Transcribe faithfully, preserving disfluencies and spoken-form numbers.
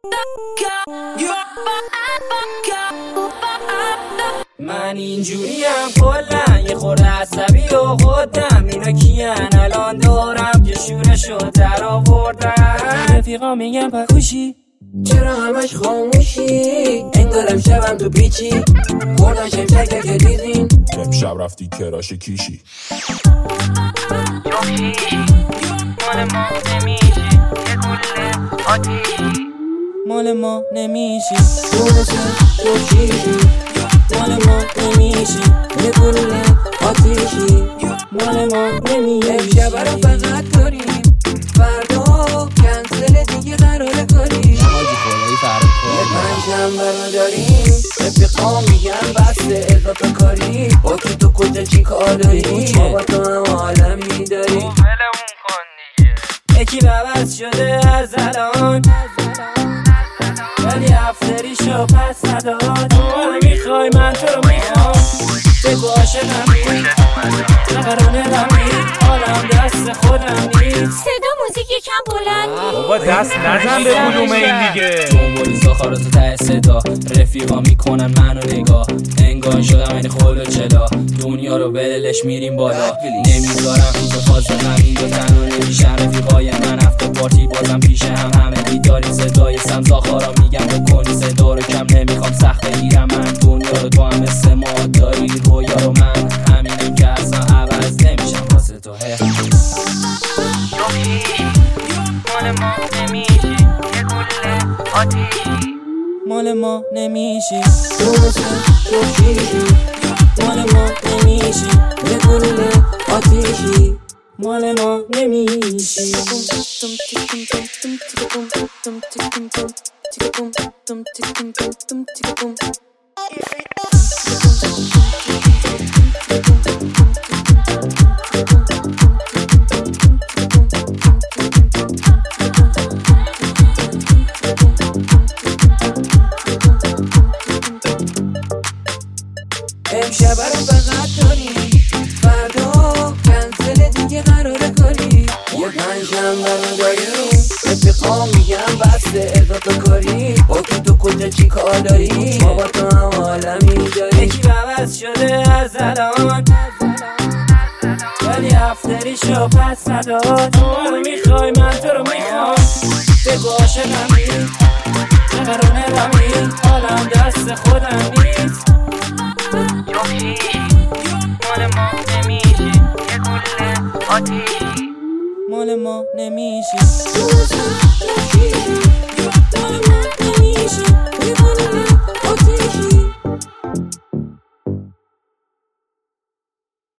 من اینجوریم کلن یه خورده عصبی و خودم اینا کیان الان دارم که شورشو در آوردن رفیقا میگن پکوشی چرا همش خاموشی انگارم شبم تو پیچی خوردن شمشک که دیدین امشب رفتی کراش کیشی مال ما نمیشی یه گله آتیشی مال ما نمیشی تو شیشی مال ما نمیشی یه گله آتیشی مال ما نمیشی امشب رو فقط داریم فردا کنسل دیگه قراره کنیم حاجی خدایی فرق یه پنجشنبه رو داریم رفیقا میگن بسته اضافه کاری با کی تو کجا چی کار داری بابا تو هم عالمی داری ولمون کن دیگه یکی ببست شده از الان ولی افتری شو پس نداد تو رو میخوای من تو رو میخوام بگو عاشقمی نقرانه دمی حالم دست خودم نیست صدا موزیک یکم بلند بابا دست نزن به کلوم این دیگه دنبالی زاخاراتو ته صدا رفیقا میکنن منو نگاه انگار شدم این خول و چلا دنیا رو بلش میریم بالا نمیذارم تو فاز غمین دو تنها نمیشن رفیقای من هفته پارتی بازم پیش هم همه بیداری صدای سم زاخارا میگم بکنی صدا رو کم نمیخوام سخت بگیرم من دنیا رو تو هم مثل ما داری رویا رو من همینم که اصلا عوض نمیشم واسه تو هه مال ما نمیشی یه گله آتیشی مال ما نمیشی تو مثل تو شیشی مال ما نمیشی یه گله آتیشی مال ما نمیشی امشب رو فقط داریم فردا کنسل دیگه قراره کنی یه پنجشنبه رو داریم رفیقا میگن بسته اضافه کاری با کی تو کجا چی کار داری بابا تو هم عالمی داری یکی ببست شده از الان ولی افتری شو پس نداد تو رو میخوای من تو رو میخوام بگو عاشقمی نقرانه دمی حالم دست خودم نیست مال ما نمیشی یه گله آتیشی مال ما نمیشی